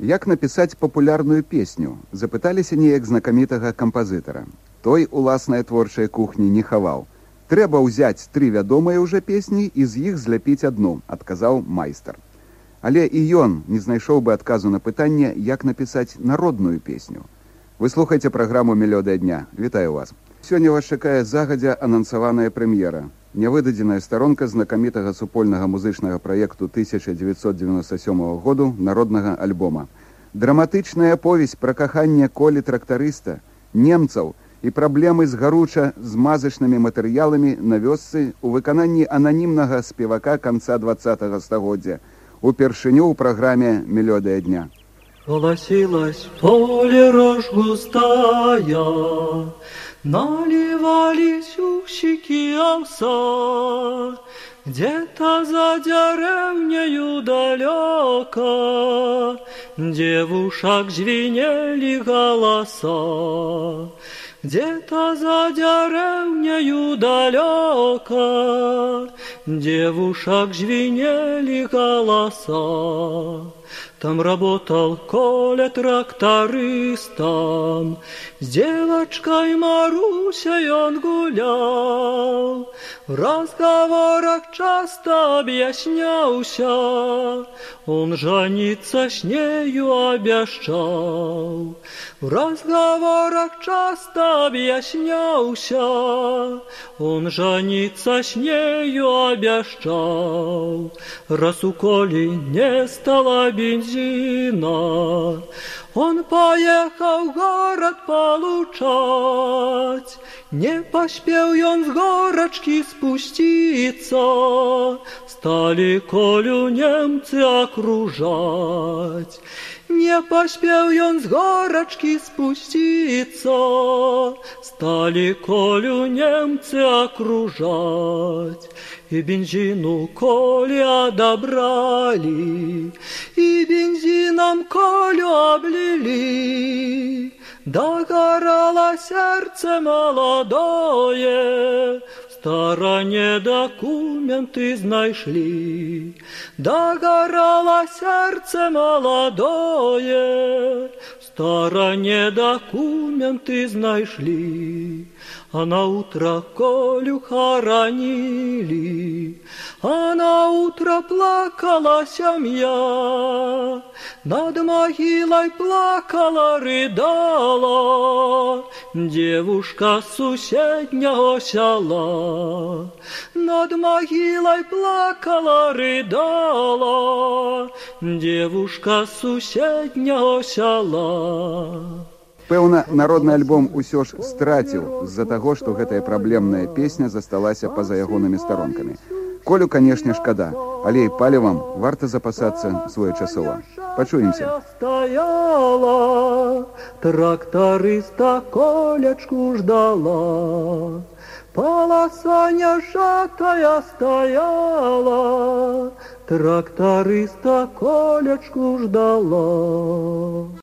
Як напісаць папулярную песню, запыталіся неяк знакамітага кампазітара. Той уласныя творчыя кухні не хаваў. Трэба ўзяць 3 вядомыя ўжо песні і з іх зляпіць адну, адказаў майстар. Але і ён не знайшоў бы адказу на пытанне, як напісаць народную песню. Вы слухаеце праграму «Мелодыя дня». Вітаю вас. Сёння вас чакае загадзя анансаваная прэм'ера. Нявыдадзеная старонка знакамітага супольнага музычнага праекту 1997 году народнага альбома. Драматычная аповесць пра каханне Колі трактарыста, немцаў і праблемы з гаруча змазачнымі матэрыяламі на вёсцы ў выкананні ананімнага спевака канца 20-го стагоддзя. Упершыню ў праграме «Мелодыя дня». Колосилась в поле рожь густая, наливались усики овса, где-то за деревнею далеко девушек звенели голоса. Где-то за деревнею далеко девушек звенели голоса. Там работал Коля трактористом, с девочкой Марусей он гулял. В разговорах часто объяснялся, он жениться с нею обещал. В разговорах часто объяснялся, он жениться с нею обещал. Раз у Коли не стало бензина, он поехал в город получать. Не поспел он с горочки спуститься, стали Колю немцы окружать. Не поспел он с горочки спуститься, стали Колю немцы окружать. И бензину Коли одобрали, и бензином Колю облили. Догорало сердце молодое, в стороне документы знайшли. Догорало сердце молодое, в стороне документы знайшли. А на утро Колю хоронили, а на утро плакала семья. Над могилой плакала, рыдала девушка с соседнего села. Над могилой плакала, рыдала девушка с соседнего села. Пэўна, народны альбом усё ж страціў з-за таго, што гэтая праблемная песня засталася па-за ягонымі старонкамі. Колю, канешне, шкада, але і палівам варта запасацца своечасова. Пачуемся. Тракториста Колечку ждала, полоса нежатая стояла, тракториста Колечку ждала.